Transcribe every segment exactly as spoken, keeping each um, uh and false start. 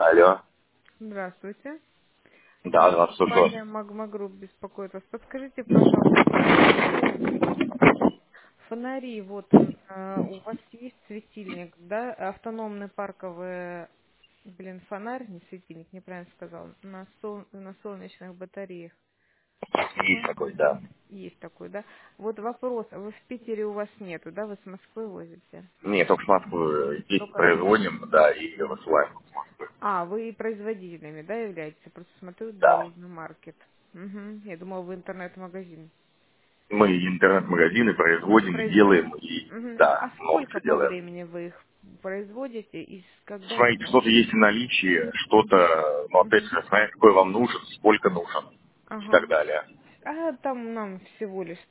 Алло. Здравствуйте. Да, А, вас слушаю. Компания Магма Групп беспокоит вас. Подскажите, пожалуйста, фонари, вот э, у вас есть светильник, да? Автономный парковый, блин, фонарь, не светильник, неправильно сказал, на, сол- на солнечных батареях. Есть Ага, такой, да. есть такой, да? Вот вопрос, а вы в Питере у вас нету, да? Вы с Москвы возите? Нет, только с Москвы здесь Только с производим, да, и Мгм. высылаем с Москвы. А, вы и производителями, да, являетесь? Я просто смотрю Да. дорожный маркет. Угу. Я думала, вы интернет-магазин. Мы и интернет-магазины И производим, и делаем, производите. и, Мгм. А, да, а много сколько чего по делаем. времени вы их производите и с- когда Смотрите, это? что-то есть в наличии, что-то, ну, опять Мгм. же, смотрите, какой вам нужен, сколько нужен, и так Ага. далее. А там нам всего лишь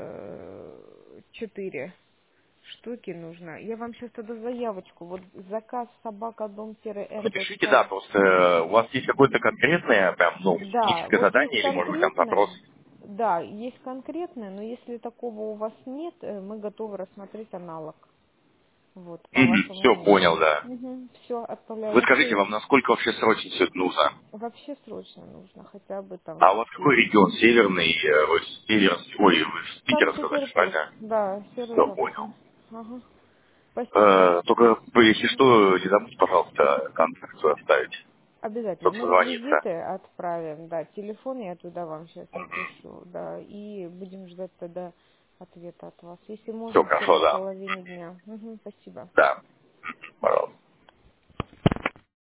четыре штуки нужно. Я вам сейчас тогда заявочку. Вот заказ собака дом р Напишите, да, точка просто э, у вас есть какое-то конкретное, прям, ну, Да, техническое вот есть задание, или, может быть, там запрос. конкретное, да, есть конкретное, но если такого у вас нет, э, мы готовы рассмотреть аналог. Вот, по вашему Все, понял, мнению. да. Угу, все, Вы отправляю. скажите, вам насколько вообще срочно все это нужно? Вообще срочно нужно, хотя бы там А у вас какой день. регион? Северный, э, вы с северский, ой, вы с Питера сказали, Санкт-Петербург, правильно? да, Все, северо-западный. понял. Ага, спасибо. Э, только, если Мгм. что, не забудьте, пожалуйста, контакт свой оставить, Обязательно. чтобы Мы созвониться. реквизиты отправим, да, телефон я туда вам сейчас напишу, да, и будем ждать тогда ответа от вас. Если Все можно, в хорошо, первой да. половине дня. Мгм, спасибо. Да, пожалуйста.